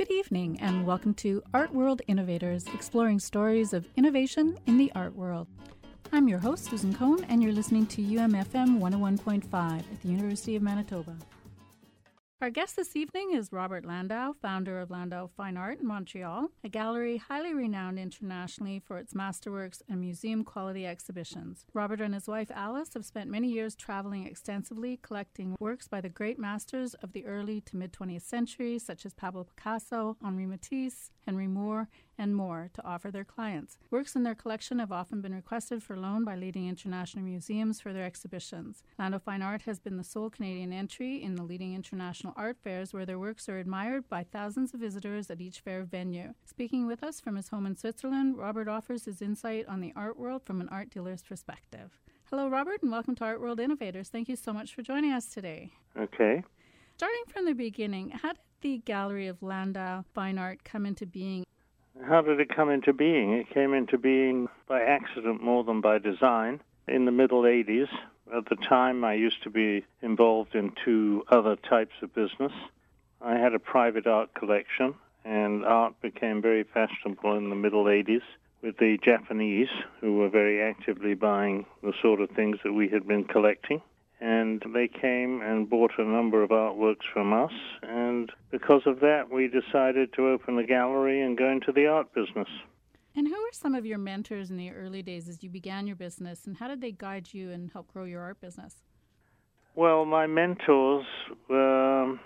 Good evening and welcome to Art World Innovators, exploring stories of innovation in the art world. I'm your host, Susan Cohn, and you're listening to UMFM 101.5 at the University of Manitoba. Our guest this evening is Robert Landau, founder of Landau Fine Art in Montreal, a gallery highly renowned internationally for its masterworks and museum-quality exhibitions. Robert and his wife Alice have spent many years traveling extensively, collecting works by the great masters of the early to mid-20th century, such as Pablo Picasso, Henri Matisse, Henry Moore, and more, to offer their clients. Works in their collection have often been requested for loan by leading international museums for their exhibitions. Landau Fine Art has been the sole Canadian entry in the leading international art fairs, where their works are admired by thousands of visitors at each fair venue. Speaking with us from his home in Switzerland, Robert offers his insight on the art world from an art dealer's perspective. Hello, Robert, and welcome to Art World Innovators. Thank you so much for joining us today. Okay. Starting from the beginning, how did the Gallery of Landau Fine Art come into being? How did it come into being? It came into being by accident more than by design. In the middle 80s, at the time I used to be involved in two other types of business. I had a private art collection, and art became very fashionable in the middle 80s with the Japanese, who were very actively buying the sort of things that we had been collecting. And they came and bought a number of artworks from us, and because of that, we decided to open a gallery and go into the art business. And who were some of your mentors in the early days as you began your business, and how did they guide you and help grow your art business? Well, my mentors were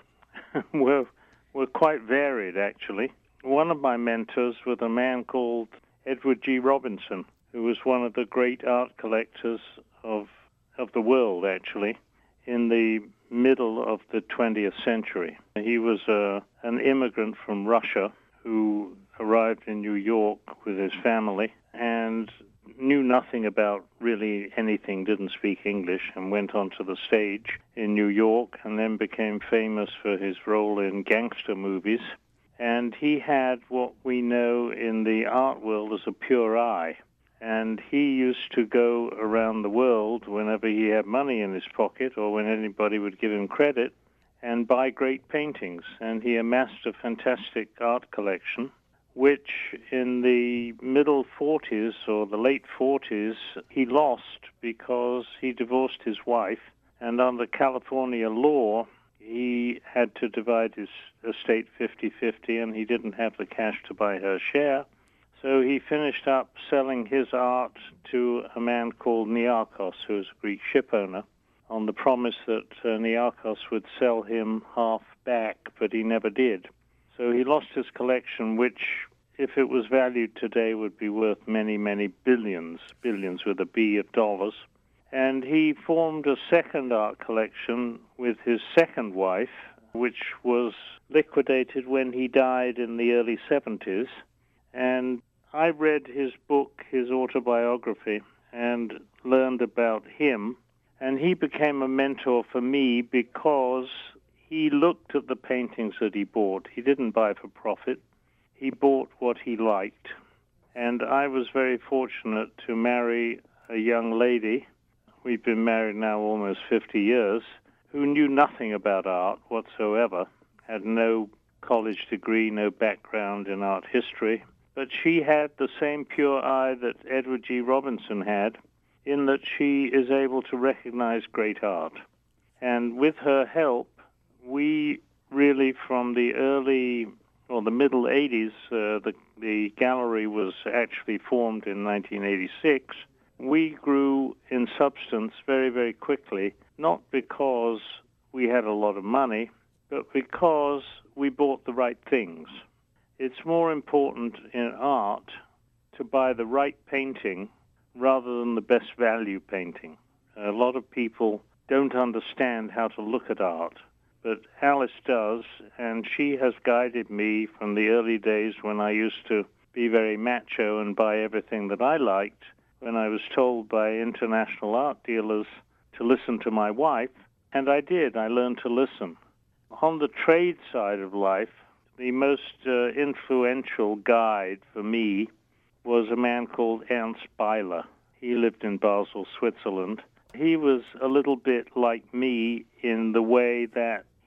quite varied, actually. One of my mentors was a man called Edward G. Robinson, who was one of the great art collectors of the world, actually, in the middle of the 20th century. He was an immigrant from Russia who arrived in New York with his family and knew nothing about really anything, didn't speak English, and went onto the stage in New York and then became famous for his role in gangster movies. And he had what we know in the art world as a pure eye. And he used to go around the world whenever he had money in his pocket or when anybody would give him credit and buy great paintings. And he amassed a fantastic art collection, which in the middle 40s or the late 40s, he lost because he divorced his wife. And under California law, he had to divide his estate 50-50, and he didn't have the cash to buy her share. So he finished up selling his art to a man called Niarchos, who was a Greek shipowner, on the promise that Niarchos would sell him half back, but he never did. So he lost his collection, which, if it was valued today, would be worth many, many billions with a B of dollars. And he formed a second art collection with his second wife, which was liquidated when he died in the early 70s. And I read his book, his autobiography, and learned about him. And he became a mentor for me because he looked at the paintings that he bought. He didn't buy for profit. He bought what he liked. And I was very fortunate to marry a young lady, we've been married now almost 50 years, who knew nothing about art whatsoever, had no college degree, no background in art history. But she had the same pure eye that Edward G. Robinson had, in that she is able to recognize great art. And with her help, we really, from the middle 80s, the gallery was actually formed in 1986. We grew in substance very, very quickly, not because we had a lot of money, but because we bought the right things. It's more important in art to buy the right painting rather than the best value painting. A lot of people don't understand how to look at art, but Alice does, and she has guided me from the early days when I used to be very macho and buy everything that I liked, when I was told by international art dealers to listen to my wife, and I did. I learned to listen. On the trade side of life, the most influential guide for me was a man called Ernst Beiler. He lived in Basel, Switzerland. He was a little bit like me in the way that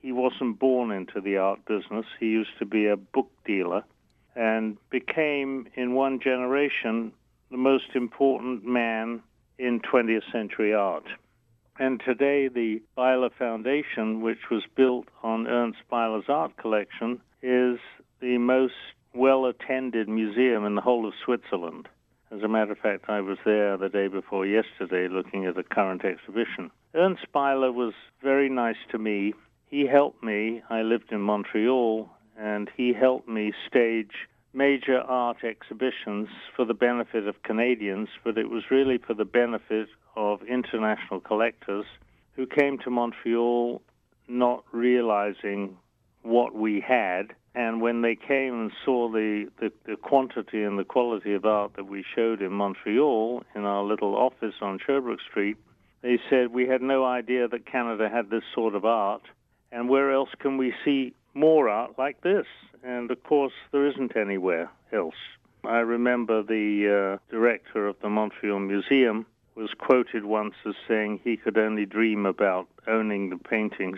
he wasn't born into the art business. He used to be a book dealer and became, in one generation, the most important man in 20th century art. And today, the Beyeler Foundation, which was built on Ernst Beyler's art collection, is the most well-attended museum in the whole of Switzerland. As a matter of fact, I was there the day before yesterday looking at a current exhibition. Ernst Beyeler was very nice to me. He helped me. I lived in Montreal, and he helped me stage major art exhibitions for the benefit of Canadians, but it was really for the benefit of international collectors who came to Montreal not realizing what we had. And when they came and saw the quantity and the quality of art that we showed in Montreal in our little office on Sherbrooke Street, they said, we had no idea that Canada had this sort of art, and where else can we see more art like this? And, of course, there isn't anywhere else. I remember the director of the Montreal Museum was quoted once as saying he could only dream about owning the paintings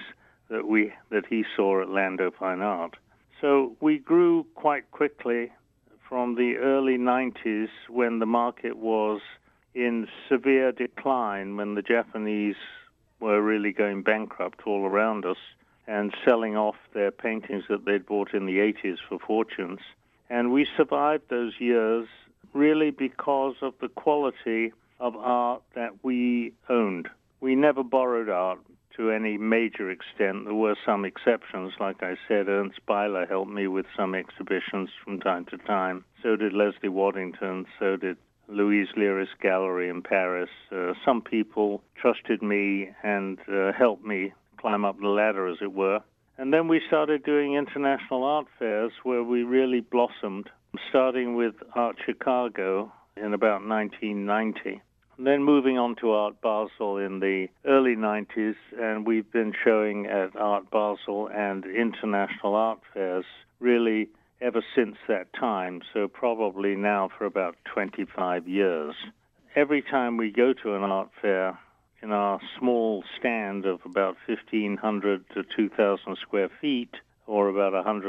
that he saw at Landau Fine Art. So we grew quite quickly from the early 90s when the market was in severe decline, when the Japanese were really going bankrupt all around us and selling off their paintings that they'd bought in the 80s for fortunes. And we survived those years really because of the quality of art that we owned. We never borrowed art to any major extent. There were some exceptions. Like I said, Ernst Beyeler helped me with some exhibitions from time to time. So did Leslie Waddington. So did Louise Leiris Gallery in Paris. Some people trusted me and helped me climb up the ladder, as it were. And then we started doing international art fairs where we really blossomed, starting with Art Chicago in about 1990. And then moving on to Art Basel in the early 90s, and we've been showing at Art Basel and international art fairs really ever since that time, so probably now for about 25 years. Every time we go to an art fair, in our small stand of about 1,500 to 2,000 square feet, or about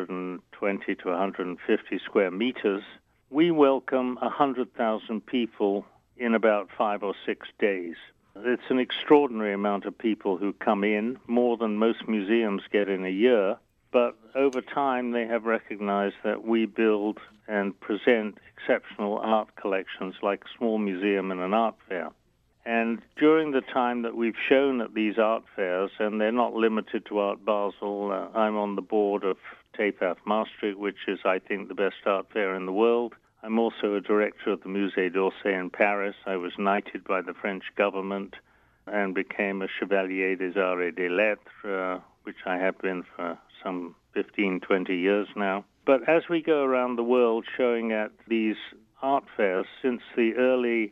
120 to 150 square meters, we welcome 100,000 people in about 5 or 6 days. It's an extraordinary amount of people who come in, more than most museums get in a year, but over time they have recognized that we build and present exceptional art collections like a small museum and an art fair. And during the time that we've shown at these art fairs, and they're not limited to Art Basel, I'm on the board of TAPAF Maastricht, which is, I think, the best art fair in the world. I'm also a director of the Musée d'Orsay in Paris. I was knighted by the French government and became a Chevalier des Arts et des Lettres, which I have been for some 15, 20 years now. But as we go around the world showing at these art fairs since the early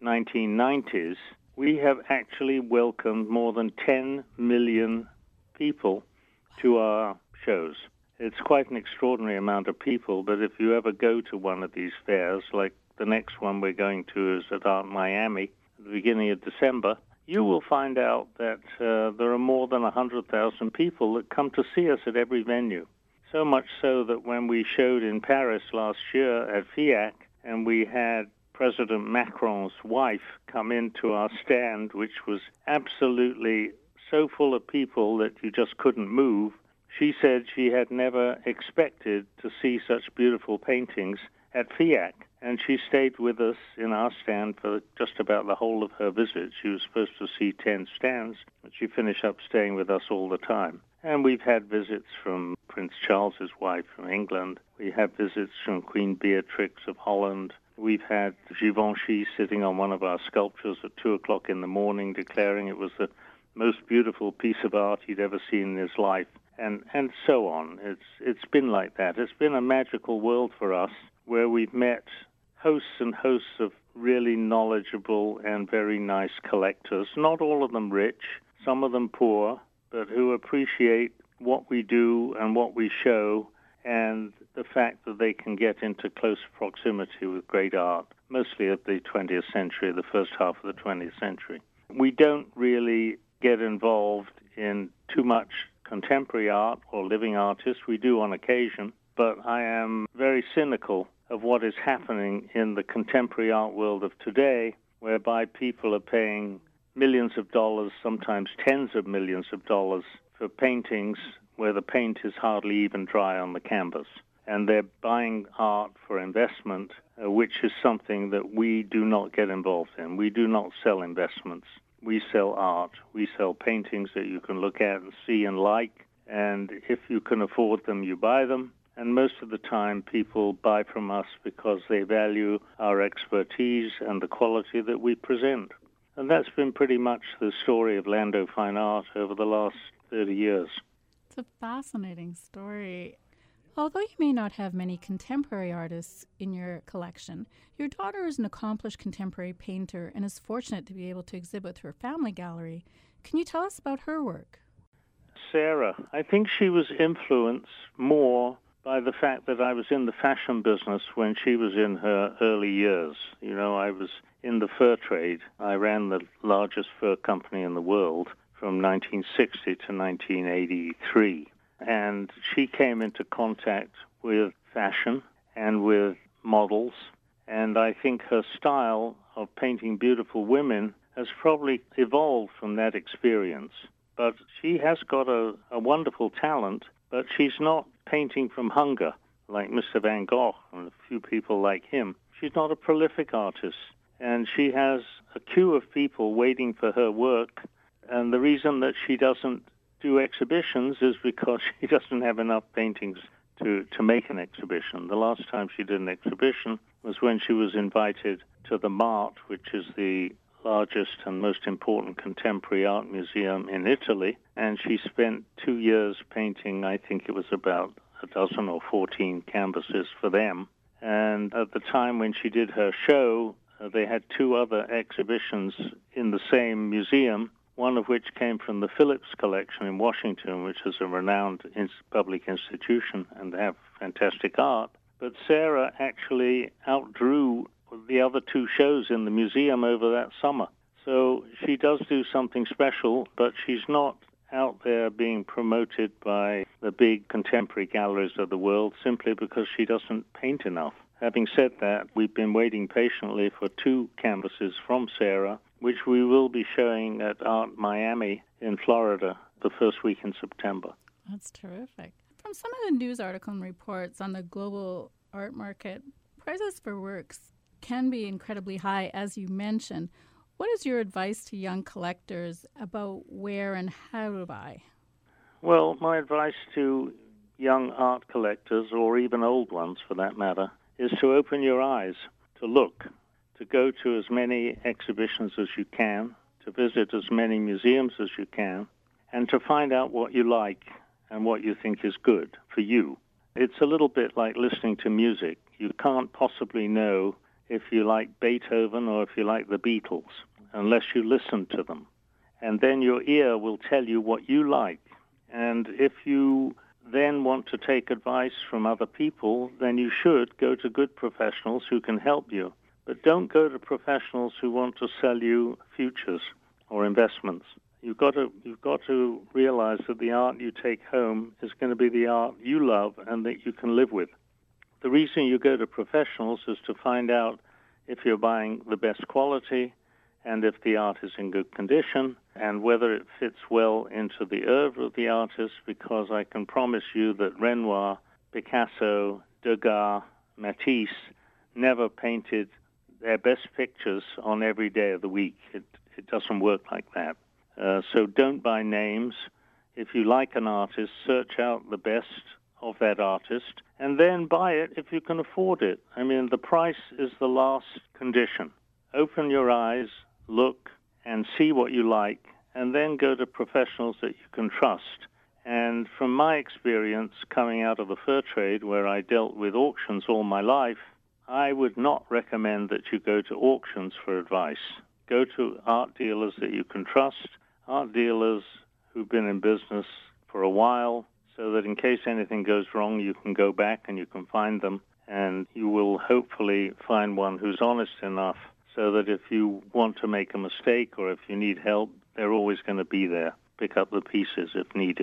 1990s, we have actually welcomed more than 10 million people to our shows. It's quite an extraordinary amount of people, but if you ever go to one of these fairs, like the next one we're going to is at Art Miami at the beginning of December, you will find out that there are more than 100,000 people that come to see us at every venue. So much so that when we showed in Paris last year at FIAC, and we had President Macron's wife come into our stand, which was absolutely so full of people that you just couldn't move. She said she had never expected to see such beautiful paintings at FIAC, and she stayed with us in our stand for just about the whole of her visit. She was supposed to see 10 stands, but she finished up staying with us all the time. And we've had visits from Prince Charles's wife from England. We have visits from Queen Beatrix of Holland. We've had Givenchy sitting on one of our sculptures at 2 o'clock in the morning declaring it was the most beautiful piece of art he'd ever seen in his life, and so on. It's been like that. It's been a magical world for us where we've met hosts and hosts of really knowledgeable and very nice collectors, not all of them rich, some of them poor, but who appreciate what we do and what we show and the fact that they can get into close proximity with great art, mostly of the 20th century, the first half of the 20th century. We don't really get involved in too much contemporary art or living artists. We do on occasion, but I am very cynical of what is happening in the contemporary art world of today, whereby people are paying millions of dollars, sometimes tens of millions of dollars, for paintings where the paint is hardly even dry on the canvas. And they're buying art for investment, which is something that we do not get involved in. We do not sell investments. We sell art. We sell paintings that you can look at and see and like, and if you can afford them, you buy them. And most of the time, people buy from us because they value our expertise and the quality that we present. And that's been pretty much the story of Lando Fine Art over the last 30 years. It's a fascinating story. Although you may not have many contemporary artists in your collection, your daughter is an accomplished contemporary painter and is fortunate to be able to exhibit her family gallery. Can you tell us about her work? Sarah, I think she was influenced more by the fact that I was in the fashion business when she was in her early years. You know, I was in the fur trade. I ran the largest fur company in the world from 1960 to 1983. And she came into contact with fashion and with models. And I think her style of painting beautiful women has probably evolved from that experience. But she has got a wonderful talent, but she's not painting from hunger like Mr. Van Gogh and a few people like him. She's not a prolific artist, and she has a queue of people waiting for her work. And the reason that she doesn't do exhibitions is because she doesn't have enough paintings to make an exhibition. The last time she did an exhibition was when she was invited to the MART, which is the largest and most important contemporary art museum in Italy, and she spent 2 years painting, I think it was about a dozen or 14 canvases for them. And at the time when she did her show, they had 2 other exhibitions in the same museum, one of which came from the Phillips Collection in Washington, which is a renowned public institution, and they have fantastic art. But Sarah actually outdrew the other 2 shows in the museum over that summer. So she does do something special, but she's not out there being promoted by the big contemporary galleries of the world simply because she doesn't paint enough. Having said that, we've been waiting patiently for 2 canvases from Sarah, which we will be showing at Art Miami in Florida the first week in September. That's terrific. From some of the news articles and reports on the global art market, prices for works can be incredibly high, as you mentioned. What is your advice to young collectors about where and how to buy? Well, my advice to young art collectors, or even old ones for that matter, is to open your eyes, to look, to go to as many exhibitions as you can, to visit as many museums as you can, and to find out what you like and what you think is good for you. It's a little bit like listening to music. You can't possibly know if you like Beethoven or if you like the Beatles unless you listen to them. And then your ear will tell you what you like. And if you then want to take advice from other people, then you should go to good professionals who can help you. But don't go to professionals who want to sell you futures or investments. You've got to realize that the art you take home is going to be the art you love and that you can live with. The reason you go to professionals is to find out if you're buying the best quality and if the art is in good condition and whether it fits well into the oeuvre of the artist, because I can promise you that Renoir, Picasso, Degas, Matisse never painted their best pictures on every day of the week. It doesn't work like that. So don't buy names. If you like an artist, search out the best of that artist and then buy it if you can afford it. I mean, the price is the last condition. Open your eyes, look, and see what you like, and then go to professionals that you can trust. And from my experience coming out of the fur trade, where I dealt with auctions all my life, I would not recommend that you go to auctions for advice. Go to art dealers that you can trust, art dealers who've been in business for a while, so that in case anything goes wrong, you can go back and you can find them, and you will hopefully find one who's honest enough so that if you want to make a mistake or if you need help, they're always going to be there. Pick up the pieces if needed.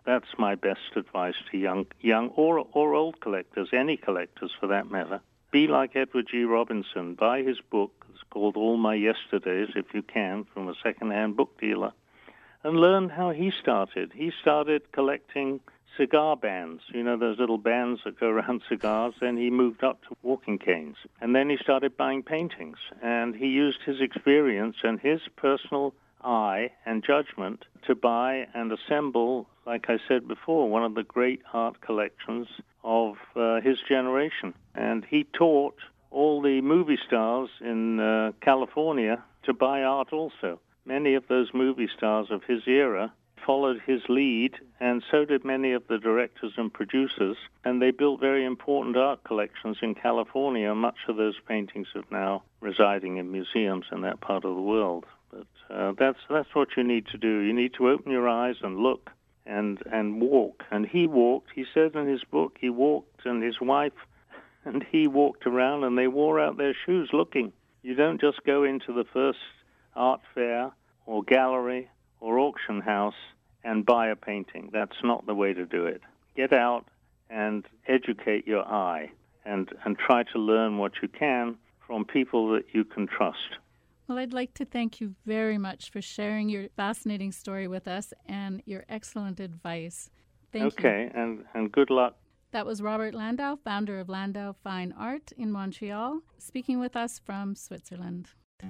That's my best advice to young or old collectors, any collectors for that matter. Be like Edward G. Robinson. Buy his book. It's called All My Yesterdays, if you can, from a second-hand book dealer, and learn how he started. He started collecting cigar bands, those little bands that go around cigars. Then he moved up to walking canes. And then he started buying paintings. And he used his experience and his personal eye and judgment to buy and assemble, like I said before, one of the great art collections of his generation. And he taught all the movie stars in California to buy art also. Many of those movie stars of his era followed his lead, and so did many of the directors and producers, and they built very important art collections in California. Much of those paintings are now residing in museums in that part of the world. But that's what you need to do. You need to open your eyes and look and walk. And he walked. He said in his book, he walked, and his wife and he walked around, and they wore out their shoes looking. You don't just go into the first art fair or gallery or auction house and buy a painting. That's not the way to do it. Get out and educate your eye and try to learn what you can from people that you can trust. Well, I'd like to thank you very much for sharing your fascinating story with us and your excellent advice. Thank you. Okay, and good luck. That was Robert Landau, founder of Landau Fine Art in Montreal, speaking with us from Switzerland.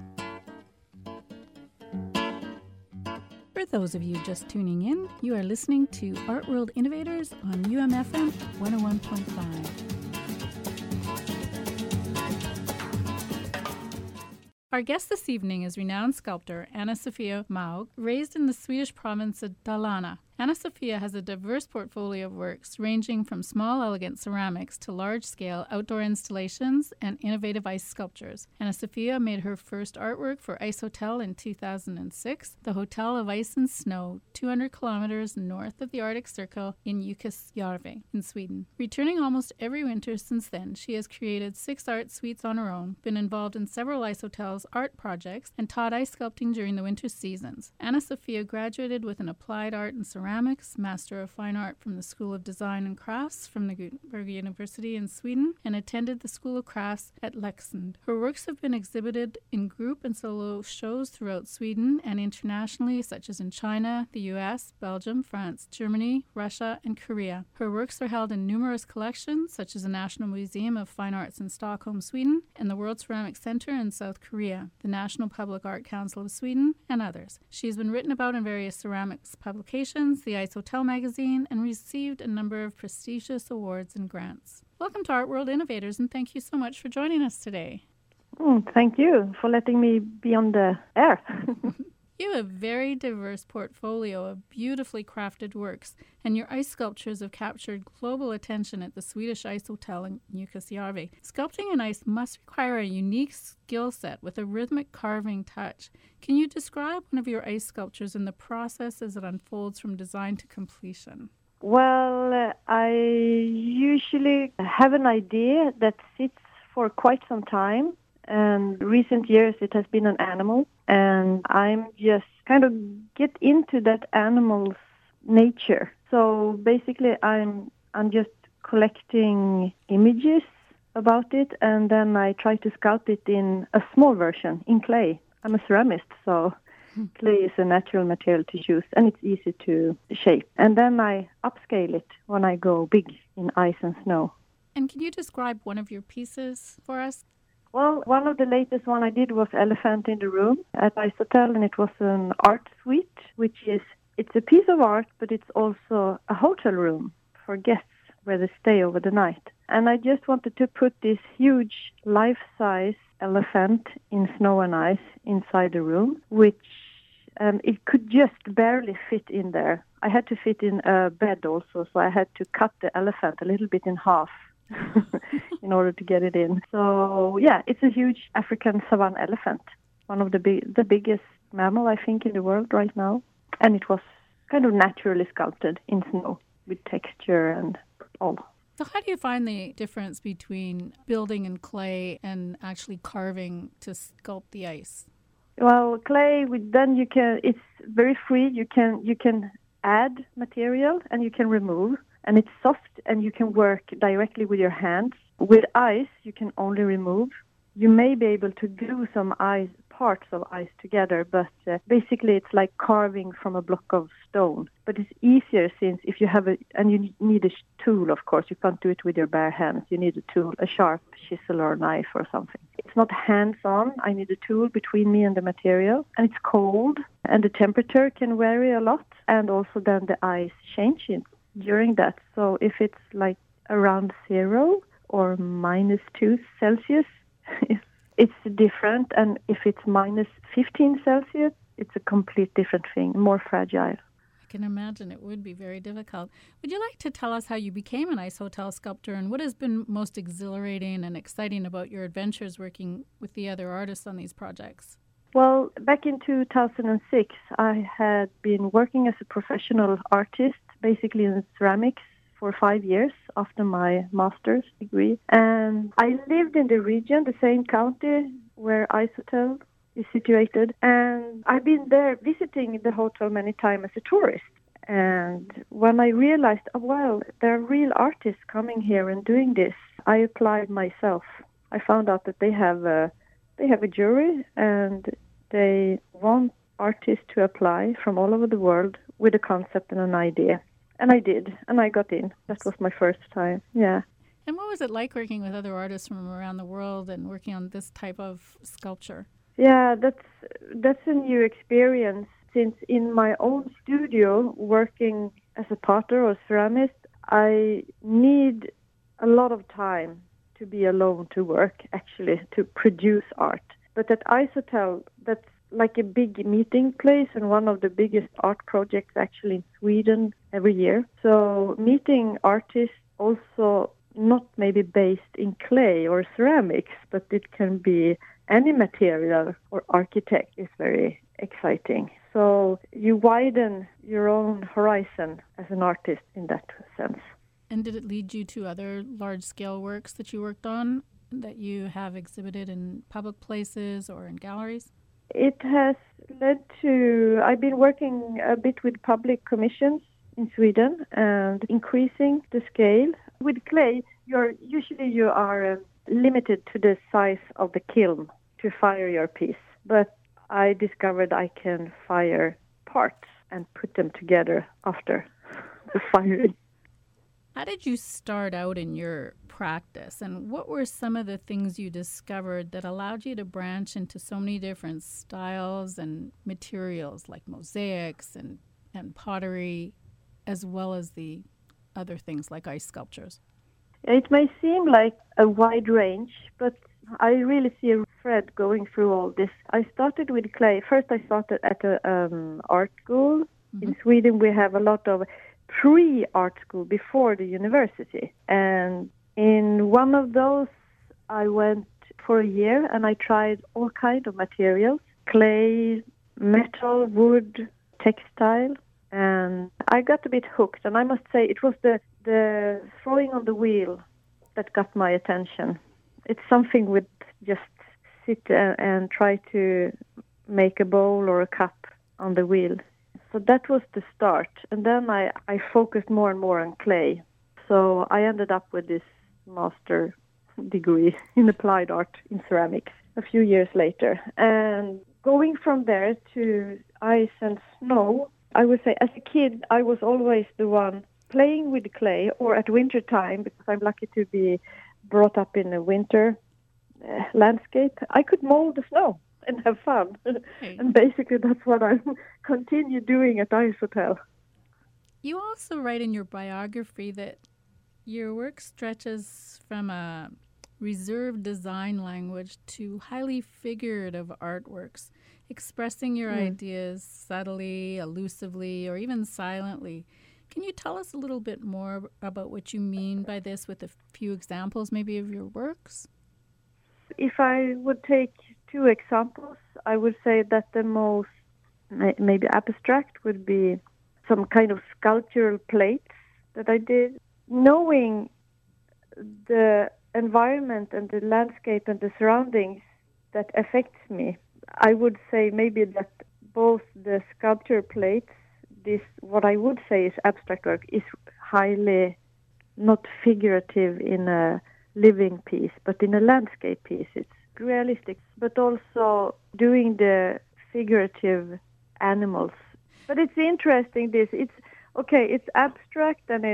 For those of you just tuning in, you are listening to Art World Innovators on UMFM 101.5. Our guest this evening is renowned sculptor Anna Sofia Maug, raised in the Swedish province of Dalarna. Anna Sofia has a diverse portfolio of works ranging from small, elegant ceramics to large-scale outdoor installations and innovative ice sculptures. Anna Sofia made her first artwork for Ice Hotel in 2006, the Hotel of Ice and Snow, 200 kilometers north of the Arctic Circle in Jukkasjärvi in Sweden. Returning almost every winter since then, she has created 6 art suites on her own, been involved in several Ice Hotel's art projects, and taught ice sculpting during the winter seasons. Anna Sofia graduated with an applied art and ceramics, Master of Fine Art from the School of Design and Crafts from the Gutenberg University in Sweden, and attended the School of Crafts at Leksand. Her works have been exhibited in group and solo shows throughout Sweden and internationally, such as in China, the US, Belgium, France, Germany, Russia, and Korea. Her works are held in numerous collections, such as the National Museum of Fine Arts in Stockholm, Sweden, and the World Ceramic Center in South Korea, the National Public Art Council of Sweden, and others. She has been written about in various ceramics publications, the Ice Hotel magazine, and received a number of prestigious awards and grants. Welcome to Art World Innovators, and thank you so much for joining us today. Thank you for letting me be on the air. You have a very diverse portfolio of beautifully crafted works, and your ice sculptures have captured global attention at the Swedish Ice Hotel in Jukkasjärvi. Sculpting in ice must require a unique skill set with a rhythmic carving touch. Can you describe one of your ice sculptures and the process as it unfolds from design to completion? Well, I usually have an idea that sits for quite some time. And recent years it has been an animal, and I'm just kind of get into that animal's nature. So basically I'm just collecting images about it, and then I try to sculpt it in a small version in clay. I'm a ceramist, so clay is a natural material to use, and it's easy to shape. And then I upscale it when I go big in ice and snow. And can you describe one of your pieces for us? Well, one of the latest one I did was Elephant in the Room at Ice Hotel, and it was an art suite, it's a piece of art, but it's also a hotel room for guests where they stay over the night. And I just wanted to put this huge life-size elephant in snow and ice inside the room, which it could just barely fit in there. I had to fit in a bed also, so I had to cut the elephant a little bit in half. in order to get it in. So yeah, it's a huge African savanna elephant, one of the biggest mammal I think in the world right now, and it was kind of naturally sculpted in snow with texture and all. So how do you find the difference between building in clay and actually carving to sculpt the ice? Well, clay, it's very free. You can add material and you can remove, and it's soft and you can work directly with your hands. With ice, you can only remove. You may be able to glue some parts of ice together, but basically it's like carving from a block of stone. But it's easier since if you have and you need a tool, of course. You can't do it with your bare hands. You need a tool, a sharp chisel or knife or something. It's not hands-on. I need a tool between me and the material. And it's cold, and the temperature can vary a lot. And also then the ice changes during that. So if it's like around 0 or -2 Celsius, it's different, and if it's -15 Celsius, it's a complete different thing, more fragile. I can imagine it would be very difficult. Would you like to tell us how you became an ice hotel sculptor and what has been most exhilarating and exciting about your adventures working with the other artists on these projects? Well, back in 2006, I had been working as a professional artist, basically in ceramics, for 5 years after my master's degree. And I lived in the region, the same county where Ice Hotel is situated. And I've been there visiting the hotel many times as a tourist. And when I realized, there are real artists coming here and doing this, I applied myself. I found out that they have a jury and they want artists to apply from all over the world with a concept and an idea. And I did, and I got in. That was my first time, yeah. And what was it like working with other artists from around the world and working on this type of sculpture? Yeah, that's a new experience. Since in my own studio, working as a potter or ceramist, I need a lot of time to be alone to work, actually, to produce art. But at Ice Hotel, that's like a big meeting place and one of the biggest art projects actually in Sweden every year. So meeting artists also not maybe based in clay or ceramics, but it can be any material or architect is very exciting. So you widen your own horizon as an artist in that sense. And did it lead you to other large-scale works that you worked on that you have exhibited in public places or in galleries? It has led to, I've been working a bit with public commissions in Sweden and increasing the scale. With clay, you are limited to the size of the kiln to fire your piece. But I discovered I can fire parts and put them together after the firing. How did you start out in your practice, and what were some of the things you discovered that allowed you to branch into so many different styles and materials like mosaics and pottery, as well as the other things like ice sculptures? It may seem like a wide range, but I really see a thread going through all this. I started with clay. First, I started at an art school. Mm-hmm. In Sweden, we have a lot of pre-art school before the university. And in one of those, I went for a year and I tried all kinds of materials, clay, metal, wood, textile. And I got a bit hooked. And I must say it was the throwing on the wheel that got my attention. It's something with just sit and try to make a bowl or a cup on the wheel. So that was the start. And then I focused more and more on clay. So I ended up with this master degree in applied art in ceramics a few years later. And going from there to ice and snow, I would say as a kid, I was always the one playing with clay, or at winter time, because I'm lucky to be brought up in a winter landscape. I could mold the snow and have fun. Hey. And basically that's what I continue doing at Ice Hotel. You also write in your biography that your work stretches from a reserved design language to highly figurative artworks, expressing your ideas subtly, elusively, or even silently. Can you tell us a little bit more about what you mean by this with a few examples maybe of your works? If I would take 2 examples, I would say that the most maybe abstract would be some kind of sculptural plates that I did. Knowing the environment and the landscape and the surroundings that affects me, I would say maybe that both the sculpture plates, this, what I would say is abstract work, is highly not figurative in a living piece, but in a landscape piece. It's realistic, but also doing the figurative animals. But it's interesting, it's abstract and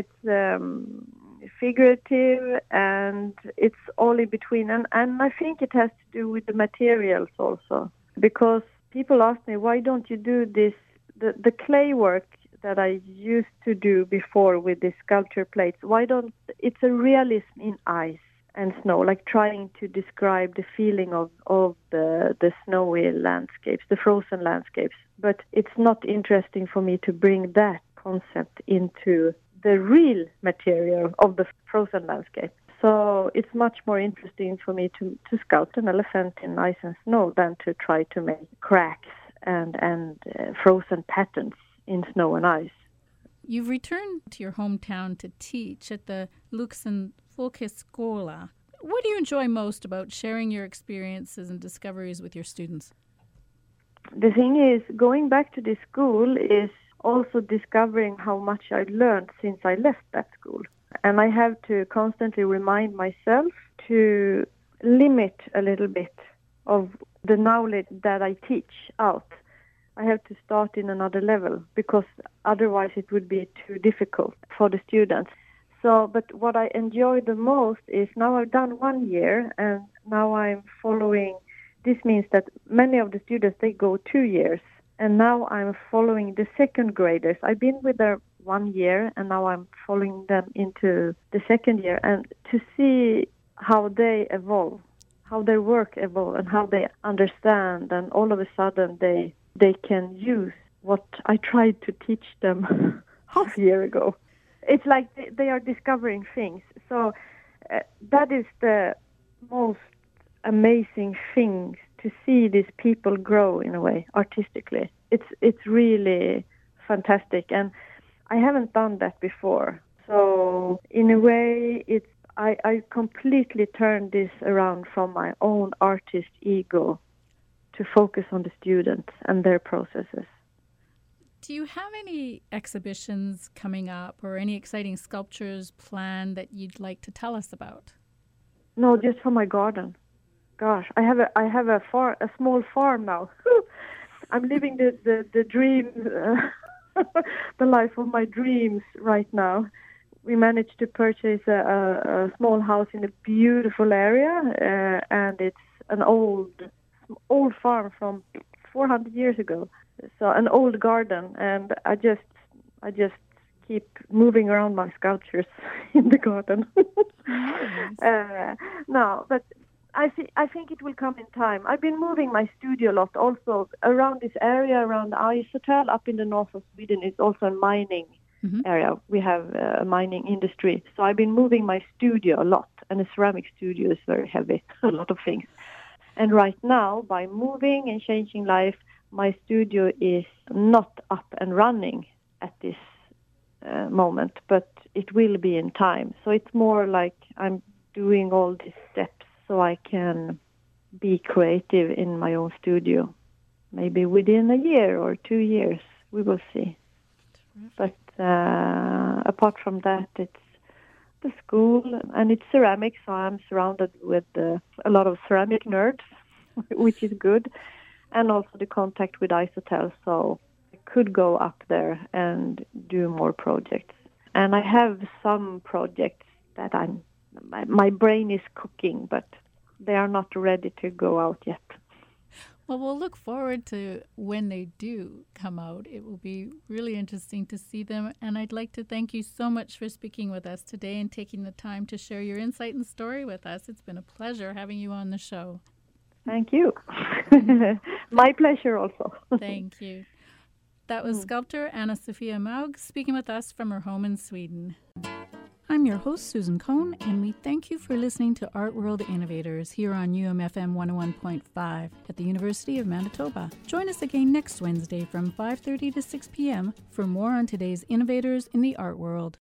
it's figurative and it's all in between. And I think it has to do with the materials also, because people ask me, why don't you do this, the clay work that I used to do before with the sculpture plates, it's a realism in ice and snow, like trying to describe the feeling of the snowy landscapes, the frozen landscapes. But it's not interesting for me to bring that concept into the real material of the frozen landscape. So it's much more interesting for me to sculpt an elephant in ice and snow than to try to make cracks and frozen patterns in snow and ice. You've returned to your hometown to teach at the Luxen Folkhögskola. What do you enjoy most about sharing your experiences and discoveries with your students? The thing is, going back to this school is also discovering how much I've learned since I left that school. And I have to constantly remind myself to limit a little bit of the knowledge that I teach out. I have to start in another level because otherwise it would be too difficult for the students. So, but what I enjoy the most is now I've done 1 year and now I'm following. This means that many of the students, they go 2 years. And now I'm following the second graders. I've been with them 1 year and now I'm following them into the second year. And to see how they evolve, how their work evolve and how they understand. And all of a sudden they can use what I tried to teach them half a year ago. It's like they are discovering things. So that is the most amazing thing, to see these people grow in a way artistically. It's really fantastic, and I haven't done that before. So in a way, I completely turned this around from my own artist ego to focus on the students and their processes. Do you have any exhibitions coming up or any exciting sculptures planned that you'd like to tell us about? No, just for my garden. Gosh, I have a small farm now. I'm living the dream, the life of my dreams right now. We managed to purchase a small house in a beautiful area, and it's an old farm from 400 years ago. So an old garden, and I just keep moving around my sculptures in the garden. Nice. No, but I think it will come in time. I've been moving my studio a lot also around this area, around Isotel, up in the north of Sweden. It's also a mining area. We have a mining industry. So I've been moving my studio a lot, and a ceramic studio is very heavy, a lot of things. And right now, by moving and changing life, my studio is not up and running at this moment, but it will be in time. So it's more like I'm doing all these steps so I can be creative in my own studio. Maybe within a year or 2 years, we will see. But apart from that, it's the school, and it's ceramics, so I'm surrounded with a lot of ceramic nerds, which is good, and also the contact with Isotel, so I could go up there and do more projects. And I have some projects that my brain is cooking, but they are not ready to go out yet. Well, we'll look forward to when they do come out. It will be really interesting to see them. And I'd like to thank you so much for speaking with us today and taking the time to share your insight and story with us. It's been a pleasure having you on the show. Thank you. My pleasure also. Thank you. That was sculptor Anna-Sofia Maug speaking with us from her home in Sweden. I'm your host, Susan Cohn, and we thank you for listening to Art World Innovators here on UMFM 101.5 at the University of Manitoba. Join us again next Wednesday from 5:30 to 6 p.m. for more on today's innovators in the art world.